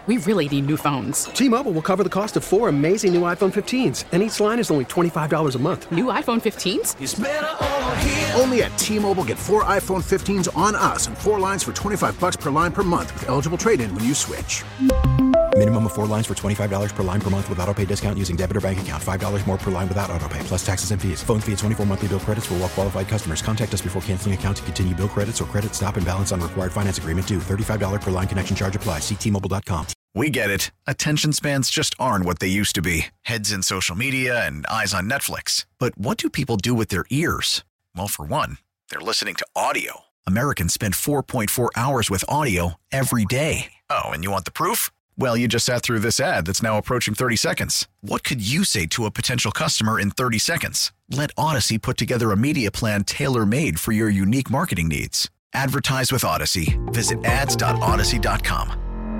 We really need new phones. T-Mobile will cover the cost of 4 amazing new iPhone 15s, and each line is only $25 a month. New iPhone 15s? It's better over here. Only at T-Mobile, get 4 iPhone 15s on us and 4 lines for $25 per line per month with eligible trade-in when you switch. Minimum of 4 lines for $25 per line per month with autopay discount using debit or bank account. $5 more per line without autopay, plus taxes and fees. Phone fee at 24 monthly bill credits for well-qualified customers. Contact us before canceling account to continue bill credits or credit stop and balance on required finance agreement due. $35 per line connection charge applies. See T-Mobile.com. We get it. Attention spans just aren't what they used to be. Heads in social media and eyes on Netflix. But what do people do with their ears? Well, for one, they're listening to audio. Americans spend 4.4 hours with audio every day. Oh, and you want the proof? Well, you just sat through this ad that's now approaching 30 seconds. What could you say to a potential customer in 30 seconds? Let Odyssey put together a media plan tailor-made for your unique marketing needs. Advertise with Odyssey. Visit ads.odyssey.com.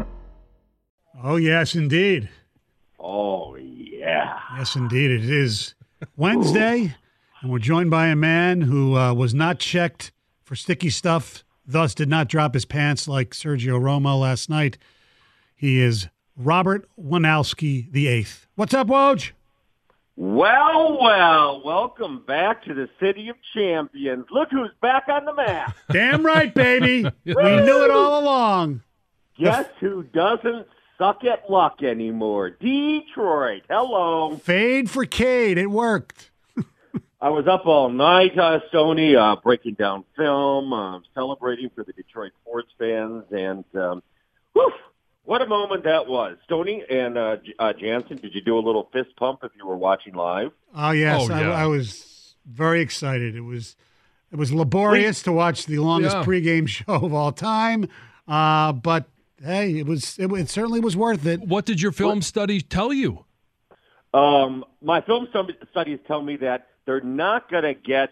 Oh, yes, indeed. Oh, yeah. Yes, indeed. It is Wednesday, and we're joined by a man who was not checked for sticky stuff, thus did not drop his pants like Sergio Romo last night. He is Robert Wanowski VIII. What's up, Woj? Well, welcome back to the City of Champions. Look who's back on the map. Damn right, baby. We knew it all along. Guess who doesn't suck at luck anymore? Detroit. Hello. Fade for Cade. It worked. I was up all night, Stoney, breaking down film, celebrating for the Detroit sports fans, and whew, what a moment that was. Stoney and Jansen, did you do a little fist pump if you were watching live? Oh, yes. Oh, yeah. I was very excited. It was laborious to watch the longest pregame show of all time, but hey, it certainly was worth it. What did your film study tell you? My film studies tell me that they're not going to get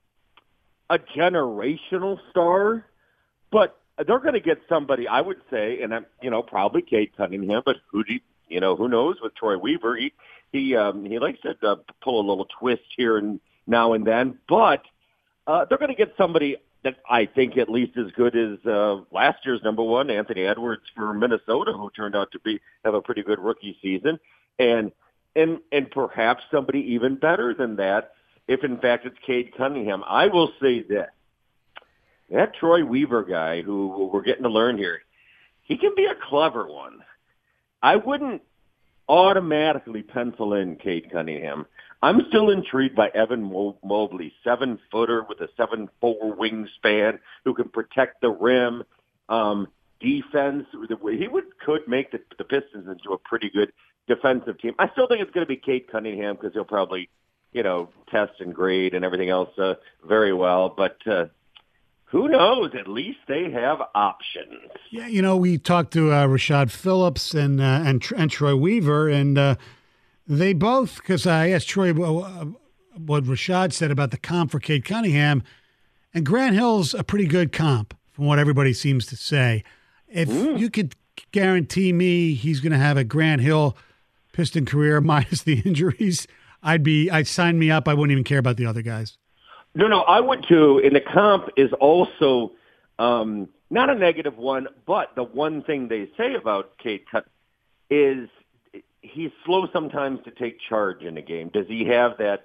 a generational star, but they're going to get somebody, I would say, and I'm, probably Cade Cunningham, but who knows with Troy Weaver? He likes to pull a little twist here and now and then, but they're going to get somebody that I think at least as good as last year's number one, Anthony Edwards for Minnesota, who turned out to have a pretty good rookie season, and perhaps somebody even better than that, if in fact it's Cade Cunningham. I will say this. That Troy Weaver guy who we're getting to learn here, he can be a clever one. I wouldn't automatically pencil in Cade Cunningham. I'm still intrigued by Evan Mobley, 7-footer with a 7'4" wingspan who can protect the rim, defense. He could make the Pistons into a pretty good defensive team. I still think it's going to be Cade Cunningham because he'll probably, test and grade and everything else very well. But who knows? At least they have options. Yeah, we talked to Rashad Phillips and Troy Weaver, and they both, because I asked Troy what Rashad said about the comp for Cade Cunningham, and Grant Hill's a pretty good comp from what everybody seems to say. If you could guarantee me he's going to have a Grant Hill Piston career minus the injuries, I'd sign me up. I wouldn't even care about the other guys. No, I would too. And the comp is also not a negative one, but the one thing they say about Cade is he's slow sometimes to take charge in a game. Does he have that,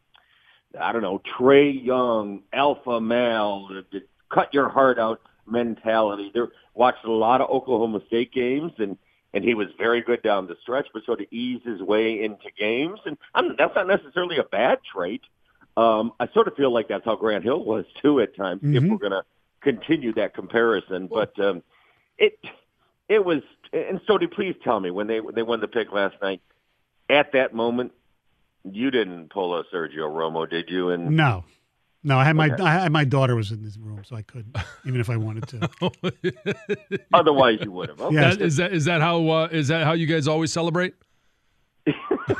Trae Young, alpha male, cut your heart out mentality? They watched a lot of Oklahoma State games, and he was very good down the stretch, but sort of eased his way into games. And that's not necessarily a bad trait. I sort of feel like that's how Grant Hill was, too, at times, if we're going to continue that comparison. But it was – and Stoney, please tell me, when they won the pick last night, at that moment, you didn't pull a Sergio Romo, did you? And No, I had my daughter was in this room, so I couldn't, even if I wanted to. Otherwise, you would have. Okay. Yeah. Is that how you guys always celebrate? Yeah.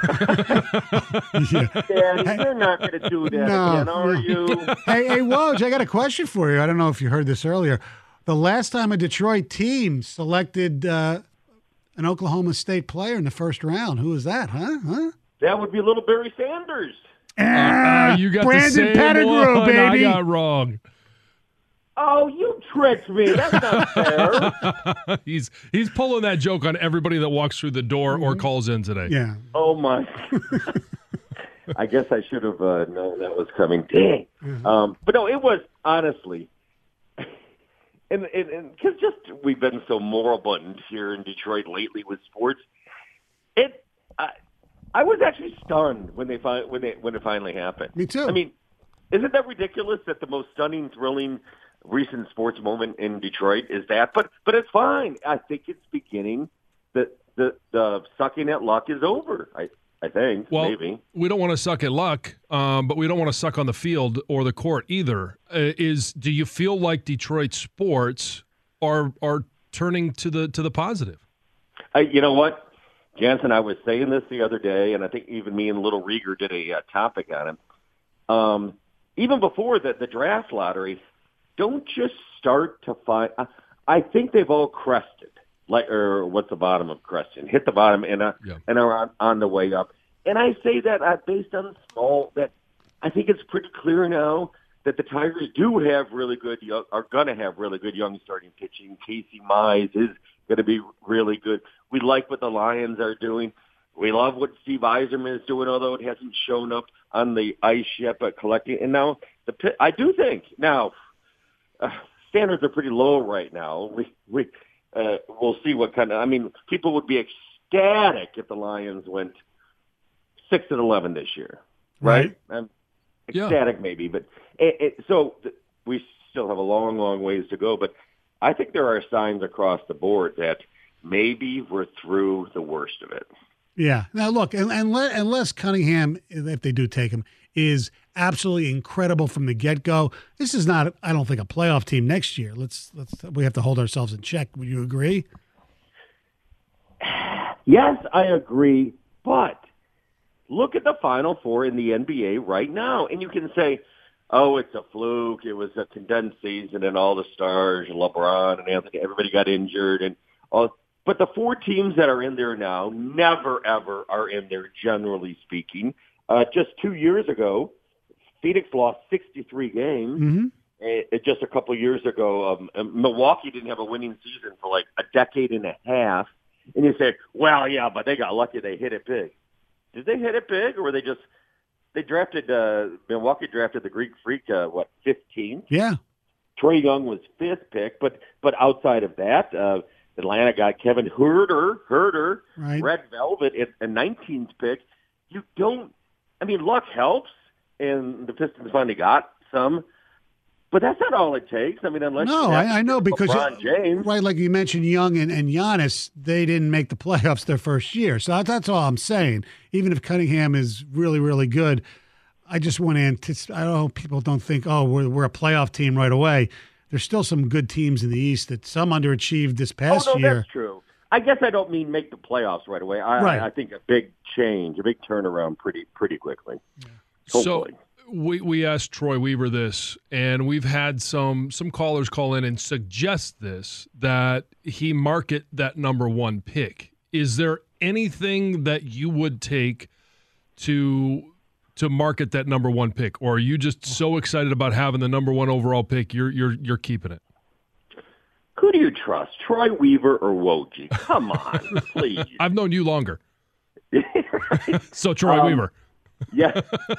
Daddy, you're not going to do that again, are you? Hey, Woj, I got a question for you. I don't know if you heard this earlier. The last time a Detroit team selected an Oklahoma State player in the first round, who was that, huh? That would be little Barry Sanders. You got Brandon the same Pettigrew, one baby. I got wrong. Oh, you tricked me. That's not fair. He's pulling that joke on everybody that walks through the door or calls in today. Yeah. Oh, my. I guess I should have known that was coming. Dang. But no, it was, honestly, and because just we've been so moribund here in Detroit lately with sports, I was actually stunned when it finally happened. Me too. I mean, isn't that ridiculous that the most stunning, thrilling recent sports moment in Detroit is that? But it's fine. I think it's beginning. The sucking at luck is over. I think, well, maybe. We don't want to suck at luck, but we don't want to suck on the field or the court either. Do you feel like Detroit sports are turning to the positive? You know what? Jansen, I was saying this the other day, and I think even me and Little Rieger did a topic on it. Even before the draft lottery, don't just start to find. I think they've all crested, or what's the bottom of cresting? Hit the bottom and are on the way up. And I say that based on that I think it's pretty clear now that the Tigers do have are going to have really good young starting pitching. Casey Mize is going to be really good. We like what the Lions are doing. We love what Steve Yzerman is doing, although it hasn't shown up on the ice yet, but collecting. And now I do think now standards are pretty low right now. We'll see what kind of. I mean, people would be ecstatic if the Lions went 6-11 this year, right? Ecstatic, maybe, but we still have a long, long ways to go. But I think there are signs across the board that maybe we're through the worst of it. Yeah. Now, look, unless Cunningham, if they do take him, is absolutely incredible from the get-go, this is not, I don't think, a playoff team next year. We have to hold ourselves in check. Would you agree? Yes, I agree. But look at the Final Four in the NBA right now, and you can say, oh, it's a fluke. It was a condensed season, and all the stars, LeBron and Anthony, everybody got injured, and all. But the four teams that are in there now never, ever are in there, generally speaking. Just 2 years ago, Phoenix lost 63 games. Mm-hmm. Just a couple of years ago, Milwaukee didn't have a winning season for like a decade and a half. And you say, well, yeah, but they got lucky. They hit it big. Did they hit it big, or were they just – they drafted Milwaukee drafted the Greek Freak, 15th? Yeah. Trae Young was 5th pick. But outside of that, Atlanta got Kevin Huerter, right. Red Velvet at a 19th pick. You don't – I mean, luck helps, and the Pistons finally got some. But that's not all it takes. I mean, unless I know because LeBron James. Right, like you mentioned, Young and Giannis, they didn't make the playoffs their first year. So that's all I'm saying. Even if Cunningham is really, really good, I just want to anticipate. I hope people don't think, oh, we're a playoff team right away. There's still some good teams in the East that some underachieved this past year. That's true. I guess I don't mean make the playoffs right away. I think a big change, a big turnaround pretty quickly. Yeah. Hopefully. So we asked Troy Weaver this, and we've had some callers call in and suggest this, that he market that number one pick. Is there anything that you would take to market that number one pick, or are you just so excited about having the number one overall pick you're keeping it? Who do you trust, Troy Weaver or Woj? Come on, please. I've known you longer. Right? So Troy Weaver. Yeah,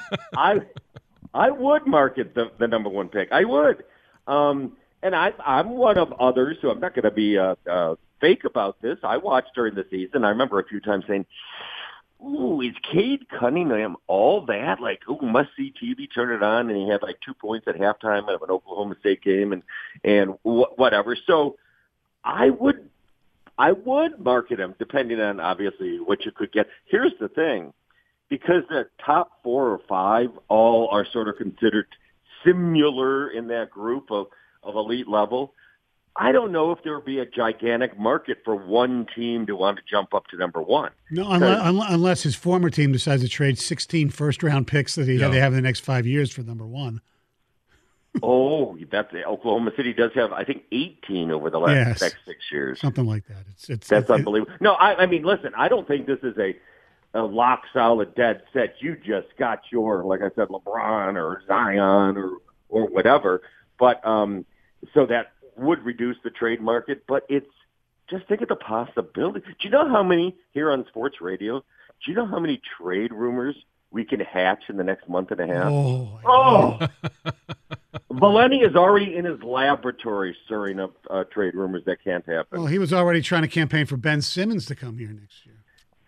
I would market the number one pick. I would, and I'm one of others, so I'm not going to be fake about this. I watched during the season. I remember a few times saying, "Ooh, is Cade Cunningham all that? Like, ooh, must see TV. Turn it on." And he had like 2 points at halftime of an Oklahoma State game, and whatever. So I would market him, depending on obviously what you could get. Here's the thing. Because the top 4 or 5 all are sort of considered similar in that group of elite level, I don't know if there would be a gigantic market for one team to want to jump up to number one. No, unless his former team decides to trade 16 first-round picks that they have in the next 5 years for number one. Oh, Oklahoma City does have, I think, 18 over the next 6 years. Something like that. That's unbelievable. No, I mean, listen, I don't think this is a lock solid dead set. You just got your, like I said, LeBron or Zion or whatever. But So that would reduce the trade market, but it's just think of the possibility. Do you know how many here on sports radio? Do you know how many trade rumors we can hatch in the next month and a half? Oh! Valenti is already in his laboratory stirring up trade rumors that can't happen. Well, he was already trying to campaign for Ben Simmons to come here next year.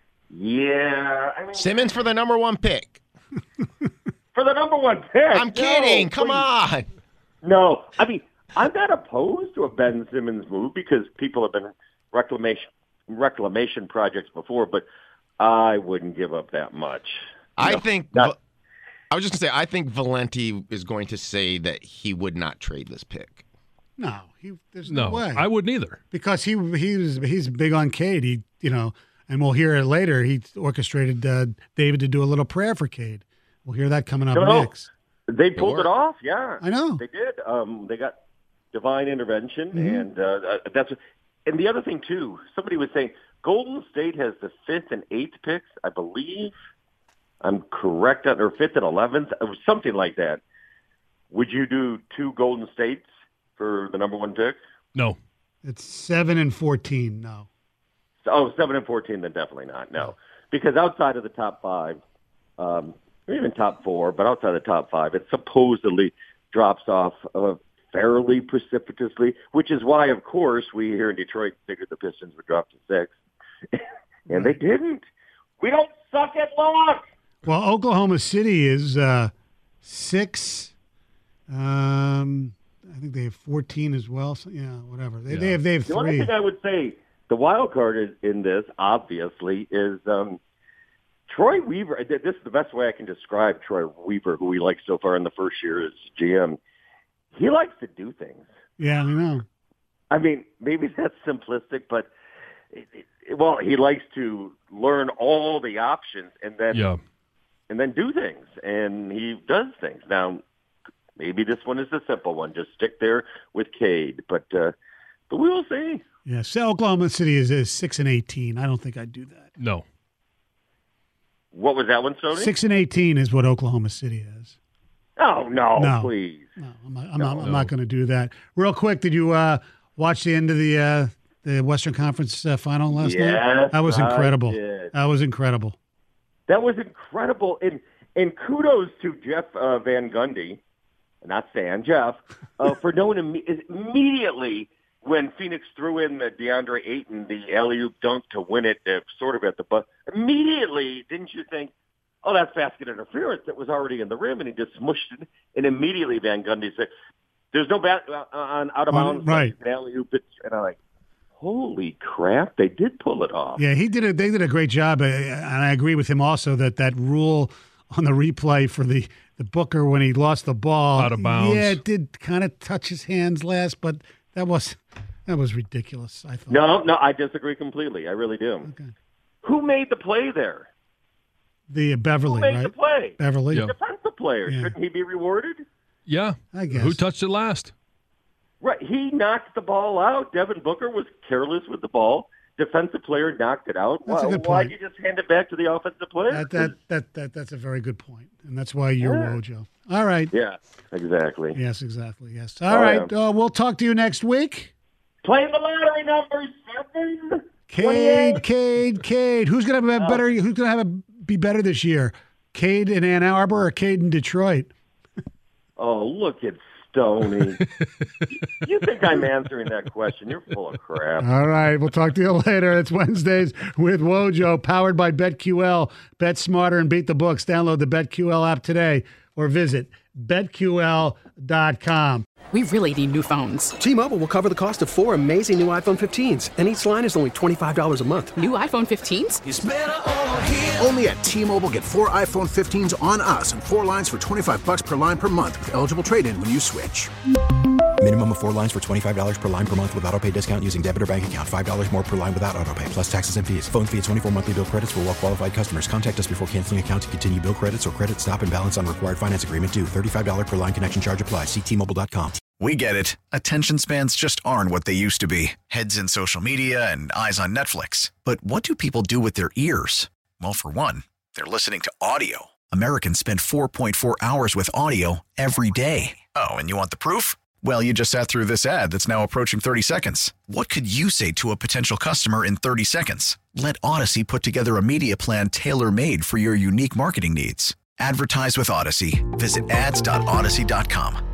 Yeah. I mean, Simmons for the number 1 pick. For the number 1 pick? I'm kidding. Come on. No. I mean, I'm not opposed to a Ben Simmons move because people have been reclamation projects before, but I wouldn't give up that much. I was just going to say, I think Valenti is going to say that he would not trade this pick. No, there's no way. I wouldn't either. Because he's big on Cade. And we'll hear it later. He orchestrated David to do a little prayer for Cade. We'll hear that coming up next. They pulled it off, yeah. I know. They did. They got divine intervention, Mm-hmm. and that's. And the other thing too, somebody was saying Golden State has the 5th and 8th picks, I believe. I'm correct on, or 5th and 11th, something like that. Would you do 2 Golden States for the number 1 pick? No. It's 7 and 14. No. 7 and 14, then definitely not. No, because outside of the top 5, or even top 4, but outside the top 5, it supposedly drops off fairly precipitously, which is why, of course, we here in Detroit figured the Pistons would drop to 6, and they didn't. We don't suck at luck. Well, Oklahoma City is 6. I think they have 14 as well. So, yeah, whatever. They have 3. The only thing I would say, the wild card in this, obviously, is Troy Weaver. This is the best way I can describe Troy Weaver, who we like so far in the first year as GM. He likes to do things. Yeah, I know. I mean, maybe that's simplistic, but he likes to learn all the options and then do things, and he does things. Now, maybe this one is the simple one. Just stick there with Cade, but we will see. Yeah, so Oklahoma City is 6 and 18. I don't think I'd do that. No. What was that one, Stoney? 6 and 18 is what Oklahoma City is. Oh no, please. No, I'm not going to do that. Real quick, did you watch the end of the Western Conference final last night? Yes, that was incredible. I did. That was incredible. That was incredible, and kudos to Jeff Van Gundy, not Stan, Jeff, for knowing immediately when Phoenix threw in the DeAndre Ayton, the alley-oop dunk to win it, sort of at the butt. Immediately, didn't you think, oh, that's basket interference that was already in the rim, and he just smushed it, and immediately Van Gundy said, there's no on out of bounds, right? Alley-oop, and I'm like, holy crap, they did pull it off. Yeah, they did a great job, and I agree with him also that rule on the replay for the Booker when he lost the ball out of bounds. Yeah, it did kind of touch his hands last, but that was ridiculous, I thought. No, I disagree completely. I really do. Okay. Who made the play there? The Beverly, Who made right? the play? Beverly. The defensive player. Yeah. Shouldn't he be rewarded? Yeah. I guess. Who touched it last? Right. He knocked the ball out. Devin Booker was careless with the ball. Defensive player knocked it out. That's a good point. Why'd you just hand it back to the offensive player? That's a very good point, and that's why you're Wojo. All right. Yeah, exactly. Yes, exactly. Yes. All right. We'll talk to you next week. Play the lottery numbers, 7. Cade. Who's gonna have better? Who's gonna be better this year? Cade in Ann Arbor or Cade in Detroit? Oh, look at Stoney. You think I'm answering that question? You're full of crap. All right. We'll talk to you later. It's Wednesdays with Wojo, powered by BetQL. Bet smarter and beat the books. Download the BetQL app today or visit BetQL.com. We really need new phones. T-Mobile will cover the cost of 4 amazing new iPhone 15s, and each line is only $25 a month. New iPhone 15s? It's better over here. Only at T-Mobile, get 4 iPhone 15s on us and 4 lines for $25 per line per month with eligible trade-in when you switch. Minimum of 4 lines for $25 per line per month with autopay discount using debit or bank account. $5 more per line without autopay, plus taxes and fees. Phone fee at 24 monthly bill credits for well-qualified customers. Contact us before canceling account to continue bill credits or credit stop and balance on required finance agreement due. $35 per line connection charge applies. See T-Mobile.com. We get it. Attention spans just aren't what they used to be. Heads in social media and eyes on Netflix. But what do people do with their ears? Well, for one, they're listening to audio. Americans spend 4.4 hours with audio every day. Oh, and you want the proof? Well, you just sat through this ad that's now approaching 30 seconds. What could you say to a potential customer in 30 seconds? Let Odyssey put together a media plan tailor-made for your unique marketing needs. Advertise with Odyssey. Visit ads.odyssey.com.